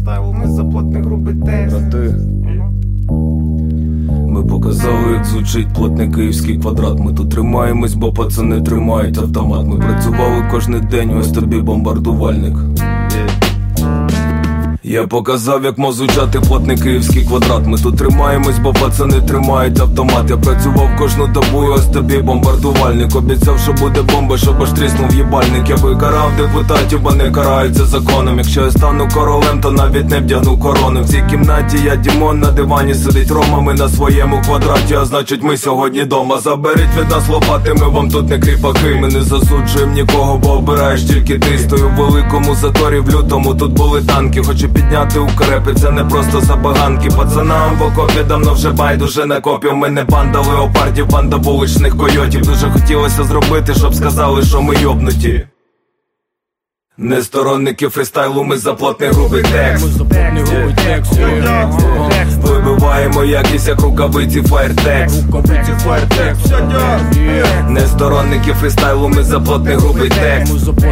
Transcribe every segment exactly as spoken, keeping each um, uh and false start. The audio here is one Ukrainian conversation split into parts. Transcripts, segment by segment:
фристайлу, ми заплотний грубий текст. Ми показали, як звучить плотний київський квадрат. Ми тут тримаємось, бо пацани тримають автомат. Ми працювали кожний день, ось тобі бомбардувальник. Я показав, як мов звучати плотний київський квадрат. Ми тут тримаємось, бо пацани тримають автомат. Я працював кожну добу, і ось тобі бомбардувальник. Обіцяв, що буде бомба, щоб аж тріснув їбальник. Я викарав депутатів, бо не караються законом. Якщо я стану королем, то навіть не вдягну корону. В цій кімнаті я Дімон, на дивані сидить Рома. Ми на своєму квадраті, а значить ми сьогодні дома. Заберіть від нас лопати, ми вам тут не кріпаки. Ми не засуджуємо нікого, бо обираєш тільки ти. Стою в великому заторі в лютому, тут були танки. Хочу підняти укрепи, це не просто забаганки. Пацанам в окопі давно вже байдуже на копів. Ми не банда леопардів, банда вуличних койотів. Дуже хотілося зробити, щоб сказали, що ми йобнуті. Не сторонники фристайлу, ми заплотний грубий текст. Вибиваємо якість, як рукавиці фаєртекст. Не сторонники фристайлу, ми заплотний грубий текст.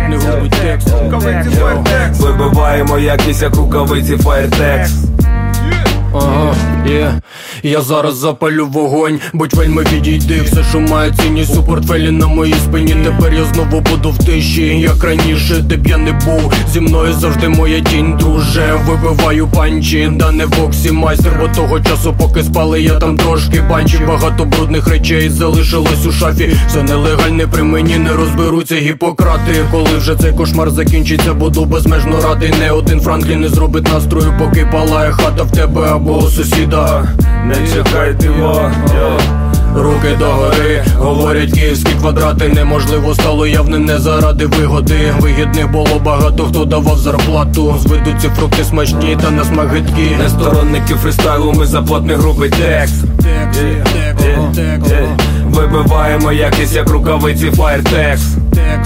Вибиваємо якість, як рукавиці фаєртекст. Ага, є, я зараз запалю вогонь, будь вельми відійди. Все, що має цінність у портфелі на моїй спині. Тепер я знову буду в тиші, як раніше, де б я не був. Зі мною завжди моя тінь, друже. Вибиваю панчі, да не в боксі майстер. Бо того часу, поки спали, я там трошки панчі. Багато брудних речей залишилось у шафі. Все нелегальне при мені, не розберуться гіпократи. Коли вже цей кошмар закінчиться, буду безмежно радий. Не один Франклін не зробить настрою, поки палає хата в тебе або у сусіда. Не чекай диво, руки догори, говорять київські квадрати. Неможливо стало явним не заради вигоди. Вигідних було багато, хто давав зарплату. Зведуть ці фрукти смачні та на смак гидкі. Не сторонники фристайлу, ми заплотний грубий текст. Вибиваємо якість, як рукавиці фаєртекст.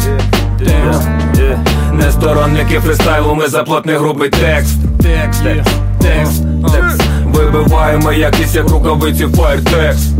Не сторонники фристайлу, ми заплотний грубий текст. Вибиваємо якість, як рукавиці фаєртекст.